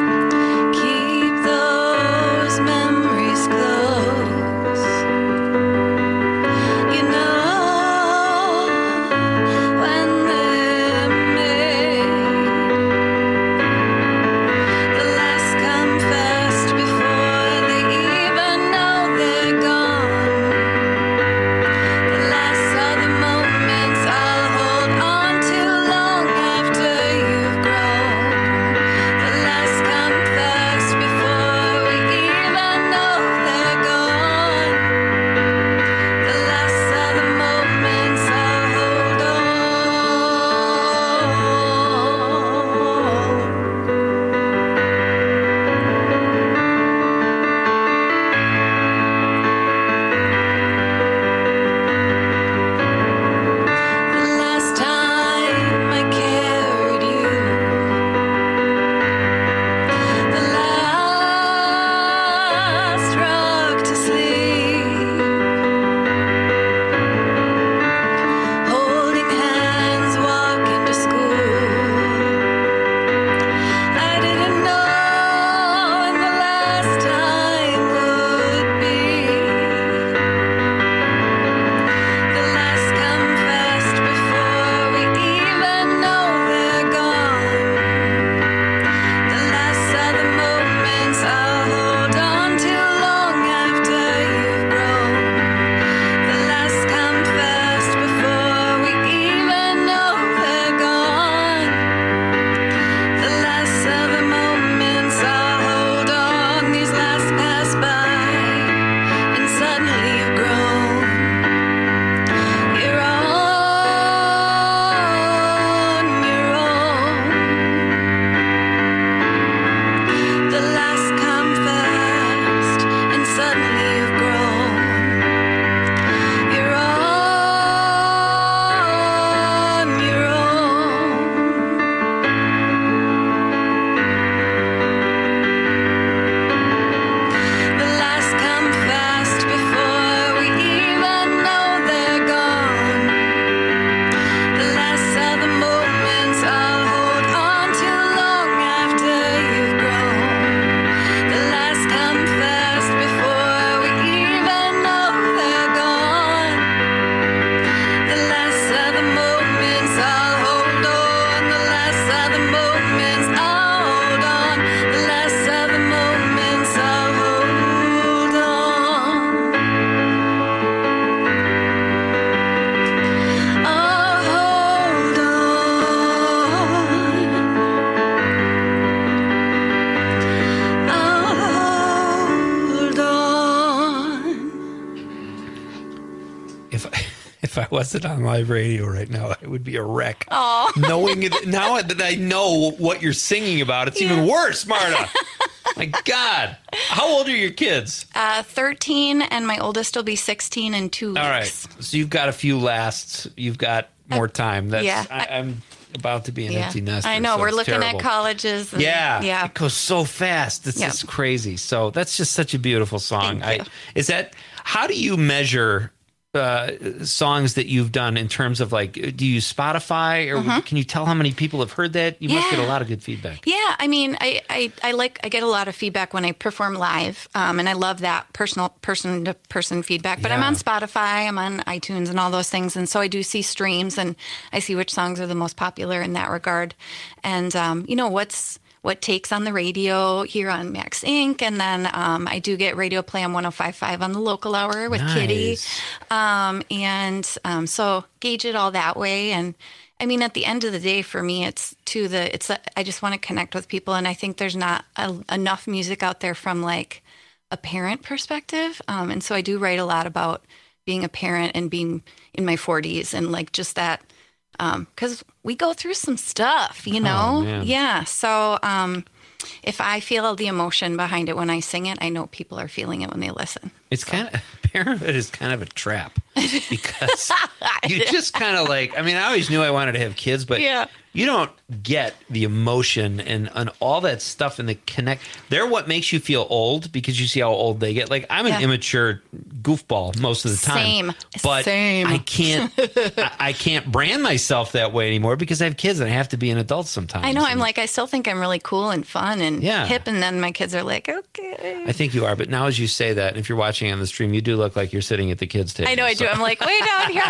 if I wasn't on live radio right now, I would be a wreck. Aw. Knowing that now that I know what you're singing about, it's Yeah. even worse, Marta. My God. How old are your kids? Uh, thirteen, and my oldest will be sixteen in two weeks. All right. So you've got a few lasts. You've got more time. That's, yeah. I, I'm about to be an Yeah. empty nester. I know. so We're it's looking terrible. at colleges. And, Yeah, Yeah. it goes so fast. It's Yeah. just crazy. So that's just such a beautiful song. Thank you. I is that how do you measure uh, songs that you've done in terms of like, do you use Spotify or Mhm. can you tell how many people have heard that? You must Yeah. get a lot of good feedback. Yeah, I mean, I, I, I like I get a lot of feedback when I perform live, um, and I love that personal person to person feedback. But I'm Yeah. on Spotify, I'm on iTunes, and all those things, and so I do see streams, and I see which songs are the most popular in that regard, and um, you know what's what takes on the radio here on Max Incorporated. And then um, I do get radio play on one oh five point five on the local hour with Kitty, Nice. um, and um, so gauge it all that way. And I mean, at the end of the day, for me, it's to the it's. A, I just want to connect with people, and I think there's not a, enough music out there from like a parent perspective, um, and so I do write a lot about being a parent and being in my forties and like just that because we go through some stuff, you know. Oh, man. Yeah. So um, if I feel the emotion behind it when I sing it, I know people are feeling it when they listen. It's kind of parenthood is kind of a trap because you just kind of like. I mean, I always knew I wanted to have kids, but Yeah. you don't get the emotion and, and all that stuff and the connect. They're what makes you feel old because you see how old they get. Like I'm an Yeah. immature goofball most of the time. Same. But Same. I can't. I, I can't brand myself that way anymore because I have kids and I have to be an adult sometimes. I know. I'm like, I still think I'm really cool and fun and Yeah. hip, and then my kids are like, okay. I think you are. But now, as you say that, if you're watching on the stream, you do look like you're sitting at the kids' table. I know I do. So- I'm like, way down here.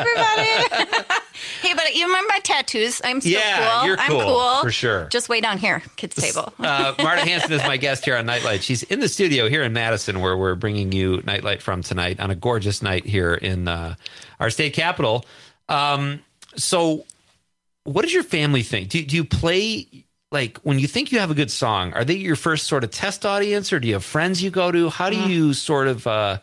Hi, everybody. Hey, but you remember my tattoos? I'm still Yeah, cool. you're I'm cool, cool. for sure. Just way down here, kids' table. uh, Marta Hanson is my guest here on Nightlight. She's in the studio here in Madison, where we're bringing you Nightlight from tonight on a gorgeous night here in uh, our state capital. Um, so, what does your family think? Do, do you play like when you think you have a good song? Are they your first sort of test audience, or do you have friends you go to? How do Mm. you sort of uh,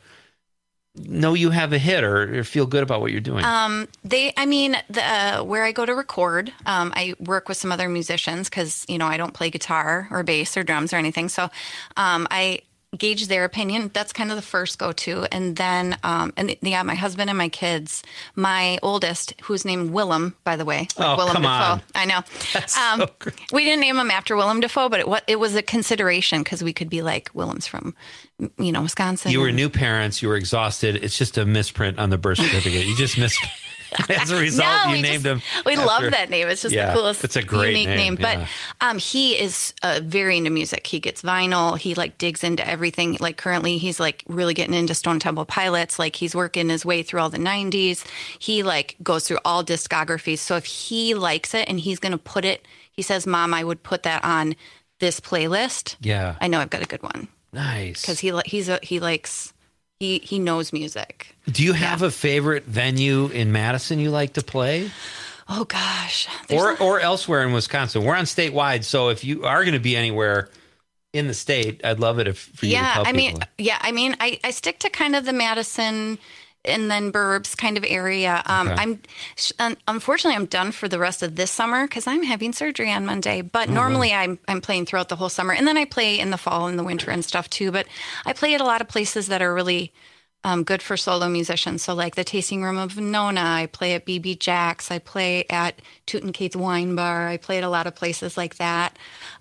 know you have a hit or, or feel good about what you're doing? Um, they, I mean, the, uh, where I go to record, um, I work with some other musicians because, you know, I don't play guitar or bass or drums or anything. So um, I gauge their opinion. That's kind of the first go-to. And then, um, and yeah, my husband and my kids, my oldest, who's named Willem, by the way. Oh, Willem come Dafoe. on. I know. That's Um, so great. we didn't name him after Willem Dafoe, but it, wa- it was a consideration because we could be like, Willem's from, you know, Wisconsin. You were and- new parents. You were exhausted. It's just a misprint on the birth certificate. You just missed. As a result, No, you we named just- him. We after- love that name. It's just Yeah, the coolest, it's a great unique name, name. But yeah. um, he is uh, very into music. He gets vinyl. He like digs into everything. Like currently, he's like really getting into Stone Temple Pilots. Like he's working his way through all the nineties. He like goes through all discographies. So if he likes it and he's going to put it, he says, "Mom, I would put that on this playlist." Yeah. I know I've got a good one Nice. because he li- he's a, he likes he he knows music. Do you have a favorite venue in Madison you like to play? Oh gosh, There's Or a- or elsewhere in Wisconsin? We're on statewide, so if you are going to be anywhere in the state, I'd love it if for you to yeah, tell I mean, people. yeah, I mean, I, I stick to kind of the Madison and then Burbs kind of area. Um, Okay. I'm un- unfortunately I'm done for the rest of this summer because I'm having surgery on Monday. But Oh, normally I'm I'm playing throughout the whole summer, and then I play in the fall and the winter and stuff too. But I play at a lot of places that are really um, good for solo musicians. So like the Tasting Room of Nona, I play at B B Jack's, I play at Toot and Kate's Wine Bar, I play at a lot of places like that,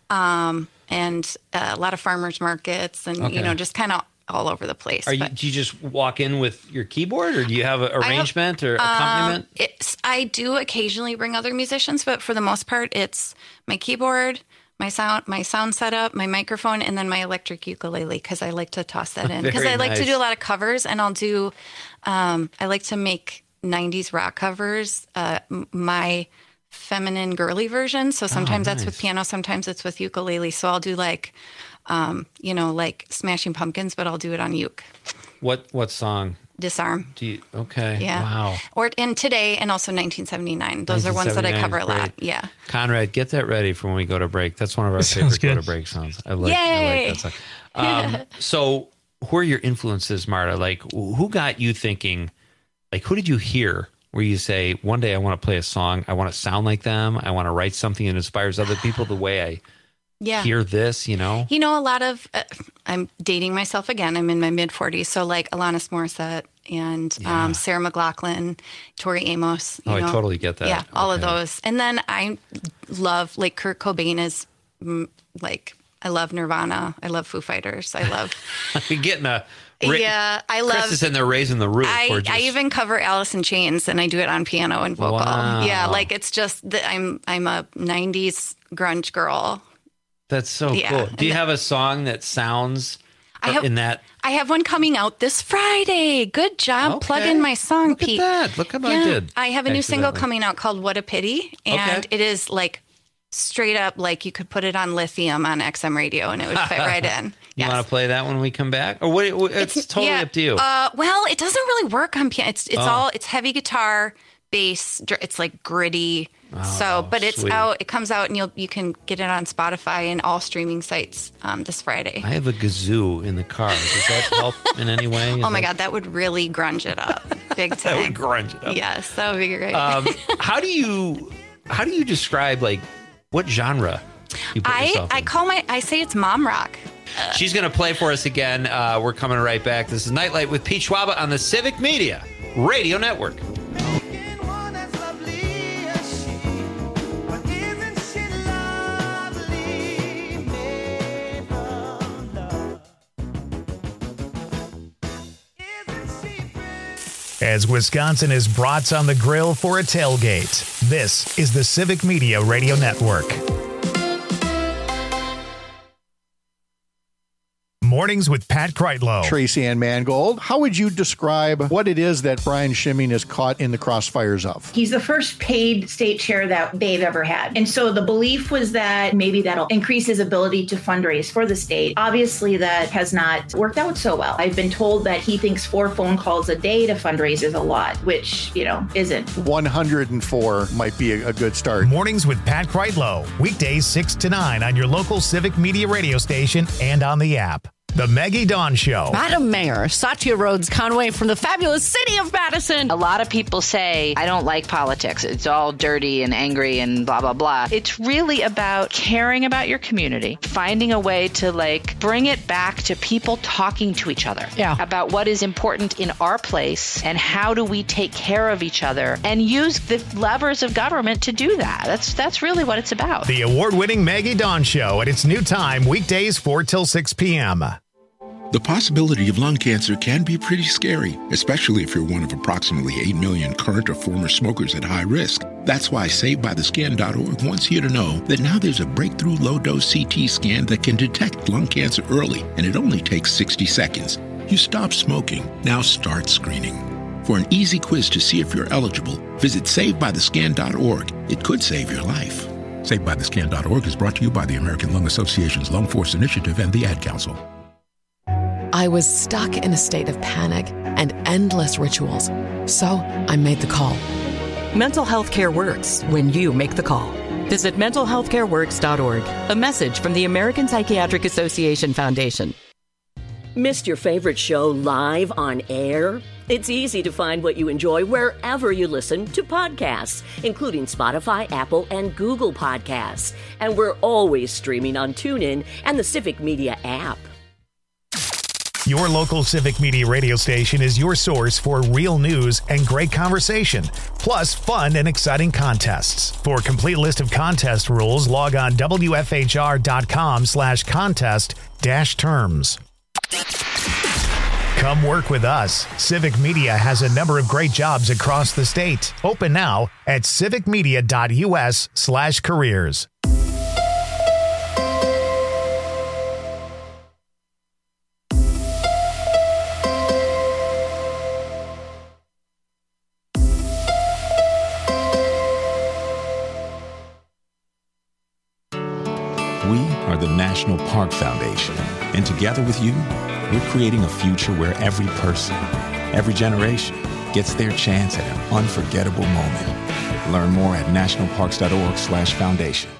um, and uh, a lot of farmers markets, and Okay. you know, just kind of all over the place. Are you, But, do you just walk in with your keyboard, or do you have an I have- arrangement or accompaniment? Um, it's, I do occasionally bring other musicians, but for the most part, it's my keyboard, my sound, my sound setup, my microphone, and then my electric ukulele because I like to toss that in because Very I like to nice. do a lot of covers, and I'll do. Um, I like to make nineties rock covers. Uh, m- my feminine girly version. So sometimes that's with nice. piano, sometimes it's with ukulele. So I'll do like, um, you know, like Smashing Pumpkins, but I'll do it on uke. What what song Disarm. do you? Okay. Yeah. Wow. Or in Today and also nineteen seventy-nine. Those are ones that I cover a lot. Great. Yeah. Conrad, get that ready for when we go to break. That's one of our Sounds favorite go good. to break songs. I like, I Yay! like that song. Um, so, who are your influences, Marta? Like, who got you thinking, Like, who did you hear where you say, one day I want to play a song, I want to sound like them, I want to write something that inspires other people the way I yeah. hear this, you know? You know, a lot of, uh, I'm dating myself again. I'm in my mid forties. So like Alanis Morissette and Yeah. um, Sarah McLachlan, Tori Amos. You Oh, I know? totally get that. Yeah, all of Okay. those. And then I love, like Kurt Cobain is mm, like, I love Nirvana. I love Foo Fighters. I love... You're getting a... Ra- yeah, I love... Chris is in there raising the roof. I, or just, I even cover Alice in Chains, and I do it on piano and vocal. Wow. Yeah, like it's just that I'm I'm a nineties grunge girl. That's so Yeah. cool. Do you have a song that sounds I have- in that? I have one coming out this Friday. Good job. Okay. Plug in my song, Look Pete. at that. Look what I Yeah. did. I have a new single accidentally. coming out called What a Pity. And Okay. it is like straight up like you could put it on lithium on X M radio and it would fit right in. You want to play that when we come back? Or what? what- It's, totally yeah, up to you. Uh, well, it doesn't really work on piano. It's it's Oh. all it's heavy guitar, bass. dr- It's like gritty. so, but it's Oh, sweet. out. It comes out, and you'll you can get it on Spotify and all streaming sites um, this Friday. I have a kazoo in the car. Does that help in any way? Is Oh my that- God, that would really grunge it up, big That time. would grunge it up. Yes, that would be great. Um, how do you how do you describe like what genre you put I yourself I in? call my I say it's mom rock. She's going to play for us again. Uh, we're coming right back. This is Nightlight with Pete Schwaba on the Civic Media Radio Network. As Wisconsin is brats on the grill for a tailgate, this is the Civic Media Radio Network. Mornings with Pat Kreitlow. Tracy Ann Mangold, how would you describe what it is that Brian Schimming is caught in the crossfires of? He's the first paid state chair that they've ever had. And so the belief was that maybe that'll increase his ability to fundraise for the state. Obviously, that has not worked out so well. I've been told that he thinks four phone calls a day to fundraise is a lot, which, you know, isn't. one hundred four might be a, a good start. Mornings with Pat Kreitlow. Weekdays six to nine on your local Civic Media radio station and on the app. The Maggie Dawn Show. Madam Mayor, Satya Rhodes Conway from the fabulous city of Madison. A lot of people say, I don't like politics. It's all dirty and angry and blah, blah, blah. It's really about caring about your community, finding a way to like bring it back to people talking to each other Yeah. about what is important in our place and how do we take care of each other and use the levers of government to do that. That's, that's really what it's about. The award-winning Maggie Dawn Show at its new time, weekdays four till six p.m. The possibility of lung cancer can be pretty scary, especially if you're one of approximately eight million current or former smokers at high risk. That's why Saved By The Scan dot org wants you to know that now there's a breakthrough low-dose C T scan that can detect lung cancer early, and it only takes sixty seconds. You stop smoking, now start screening. For an easy quiz to see if you're eligible, visit Saved By The Scan dot org. It could save your life. Saved By The Scan dot org is brought to you by the American Lung Association's Lung Force Initiative and the Ad Council. I was stuck in a state of panic and endless rituals. So I made the call. Mental health care works when you make the call. Visit mental health care works dot org. A message from the American Psychiatric Association Foundation. Missed your favorite show live on air? It's easy to find what you enjoy wherever you listen to podcasts, including Spotify, Apple, and Google Podcasts. And we're always streaming on TuneIn and the Civic Media app. Your local Civic Media radio station is your source for real news and great conversation, plus fun and exciting contests. For a complete list of contest rules, log on W F H R dot com slash contest dash terms. Come work with us. Civic Media has a number of great jobs across the state. Open now at civic media dot U S slash careers. We are the National Park Foundation, and together with you, we're creating a future where every person, every generation, gets their chance at an unforgettable moment. Learn more at national parks dot org slash foundation.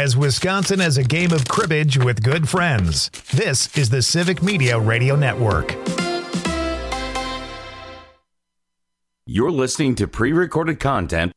as Wisconsin as a game of cribbage with good friends. This is the Civic Media Radio Network. You're listening to pre-recorded content.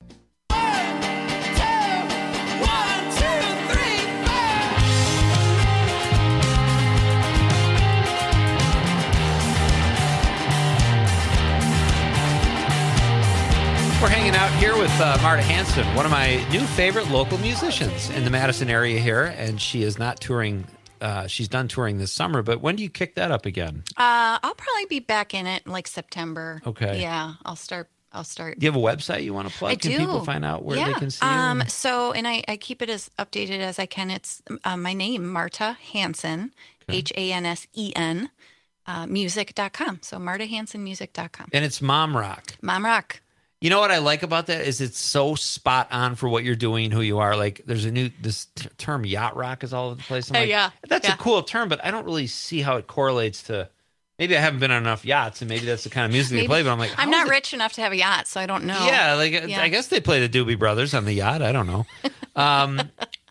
We're hanging out here with uh, Marta Hanson, one of my new favorite local musicians in the Madison area here, and she is not touring. Uh, she's done touring this summer, but when do you kick that up again? Uh, I'll probably be back in it in like September. Okay. Yeah, I'll start. I'll start. Do you have a website you want to plug? I Can do. people find out where yeah. they can see you? Um, so, and I, I keep it as updated as I can. It's uh, my name, Marta Hansen, Okay. H A N S E N, uh, music dot com. So, marta hansen music dot com. And it's Mom Rock. Mom Rock. You know what I like about that is it's so spot on for what you're doing, who you are. Like, there's a new this t- term, yacht rock, is all over the place. I'm Uh, like, yeah. that's Yeah. a cool term, but I don't really see how it correlates to. Maybe I haven't been on enough yachts, and maybe that's the kind of music they Maybe- play. But I'm like, I'm how not is it- rich enough to have a yacht, so I don't know. Yeah, like Yeah. I guess they play the Doobie Brothers on the yacht. I don't know. Um,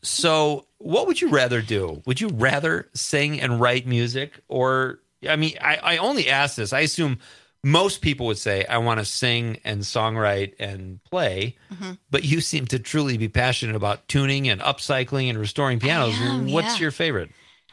so, what would you rather do? Would you rather sing and write music, or I mean, I, I only ask this. I assume most people would say, I want to sing and songwrite and play, Mhm. but you seem to truly be passionate about tuning and upcycling and restoring pianos. am, What's yeah. your favorite?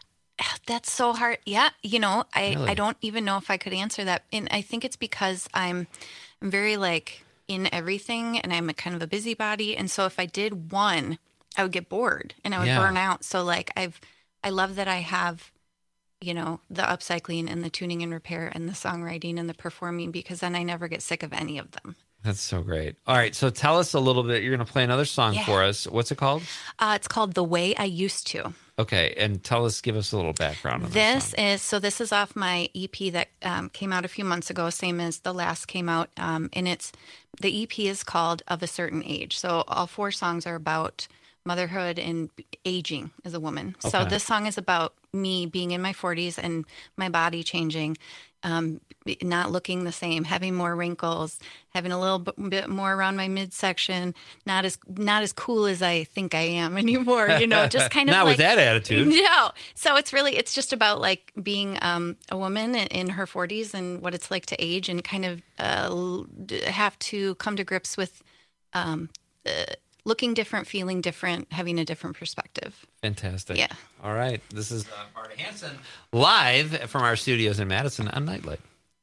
That's so hard. Yeah, you know, I, Really? I don't even know if I could answer that. And I think it's because I'm I'm very like in everything, and I'm a kind of a busybody. And so if I did one, I would get bored and I would Yeah. burn out. So like I've I love that I have, you know, the upcycling and the tuning and repair and the songwriting and the performing, because then I never get sick of any of them. That's so great. All right, so tell us a little bit. You're going to play another song Yeah. for us. What's it called? Uh, it's called The Way I Used To. Okay, and tell us, give us a little background on this. This is so. This is off my E P that um, came out a few months ago, same as the last came out. Um, and it's the E P is called Of a Certain Age. So all four songs are about motherhood and aging as a woman. So Okay. this song is about me being in my forties and my body changing, um, not looking the same, having more wrinkles, having a little b- bit more around my midsection, not as not as cool as I think I am anymore. You know, just kind of Not like, with that attitude. No. So it's really it's just about like being um, a woman in, in her forties and what it's like to age and kind of uh, l- d- have to come to grips with um, uh, looking different, feeling different, having a different perspective. Fantastic. Yeah. All right. This is uh, Marta Hanson live from our studios in Madison on Nightlight.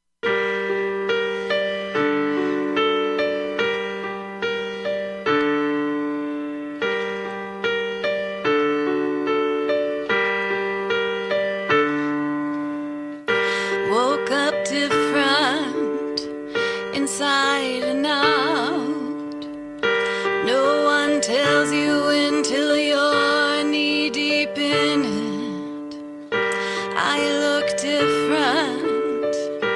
Woke up different inside and out. No one tells you until you're knee deep in it. I look different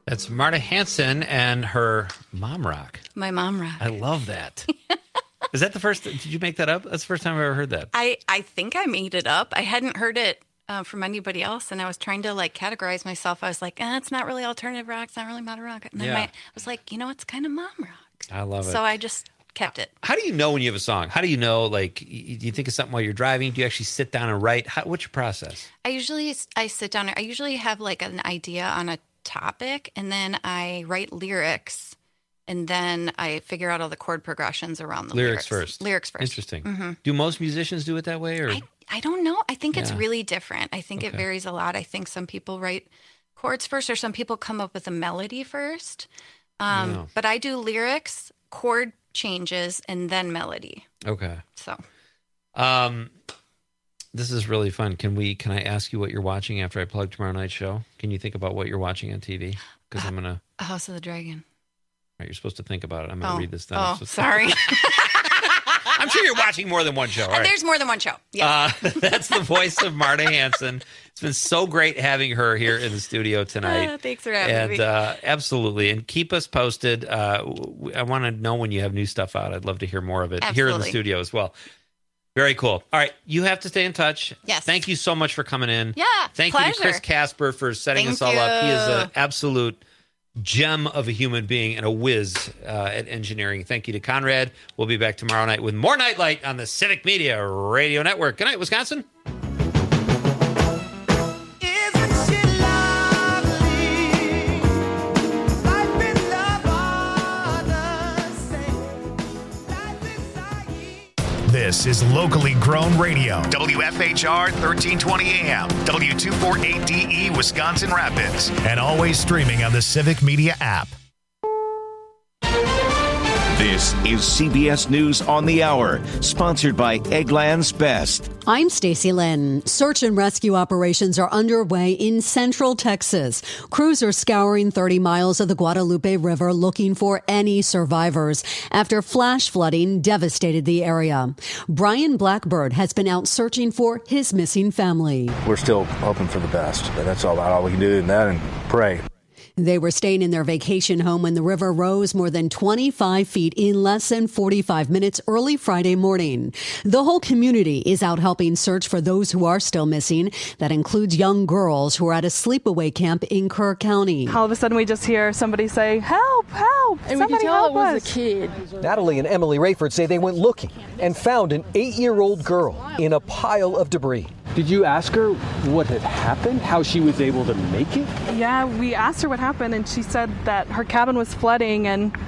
That's Marta Hanson and her mom rock. My mom rock. I love that. Is that the first? Did you make that up? That's the first time I've ever heard that. I, I think I made it up. I hadn't heard it uh, from anybody else, and I was trying to like categorize myself. I was like, eh, it's not really alternative rock. It's not really modern rock. And then Yeah. my, I was like, you know, it's kind of mom rock. I love it. So I just kept it. How do you know when you have a song? How do you know, like, y- do you think of something while you're driving? Do you actually sit down and write? How, what's your process? I usually I sit down. I usually have like an idea on a topic, and then I write lyrics, and then I figure out all the chord progressions around the Lyrics lyrics. first. Lyrics first. Interesting. Mhm. Do most musicians do it that way, or I, I don't know. I think it's Yeah. really different. I think it Okay. varies a lot. I think some people write chords first, or some people come up with a melody first. Um, Yeah. But I do lyrics, chord changes, and then melody. okay? So Um, this is really fun. Can we? Can I ask you what you're watching after I plug tomorrow night's show? Can you think about what you're watching on T V? Because I'm gonna. A House of the Dragon. Right, you're supposed to think about it. I'm gonna Oh. read this down. Oh, It's just- sorry. I'm sure you're watching more than one show. All And right. there's more than one show. Yeah. Uh, that's the voice of Marta Hanson. It's been so great having her here in the studio tonight. Uh, thanks for having and, me. uh, absolutely. And keep us posted. Uh, w- I want to know when you have new stuff out. I'd love to hear more of it here in the Absolutely. studio as well. Very cool. All right. You have to stay in touch. Yes. Thank you so much for coming in. Yeah, Thank you to pleasure. Chris Casper for setting Thank us all up. He is you. an absolute gem of a human being and a whiz uh, at engineering. Thank you to Conrad. We'll be back tomorrow night with more Nightlight on the Civic Media Radio Network. Good night, Wisconsin. This is locally grown radio. W F H R thirteen twenty A M, W two forty-eight D E, Wisconsin Rapids, and always streaming on the Civic Media app. This is C B S News on the Hour, sponsored by Eggland's Best. I'm Stacy Lynn. Search and rescue operations are underway in central Texas. Crews are scouring thirty miles of the Guadalupe River looking for any survivors after flash flooding devastated the area. Brian Blackbird has been out searching for his missing family. We're still hoping for the best, but that's all about all we can do in that and pray. They were staying in their vacation home when the river rose more than twenty-five feet in less than forty-five minutes early Friday morning. The whole community is out helping search for those who are still missing. That includes young girls who are at a sleepaway camp in Kerr County. All of a sudden we just hear somebody say, help, help, And somebody we could tell help it was us. a kid. Natalie and Emily Rayford say they went looking and found an eight-year-old girl in a pile of debris. Did you ask her what had happened, how she was able to make it? Yeah, we asked her what happened and she said that her cabin was flooding and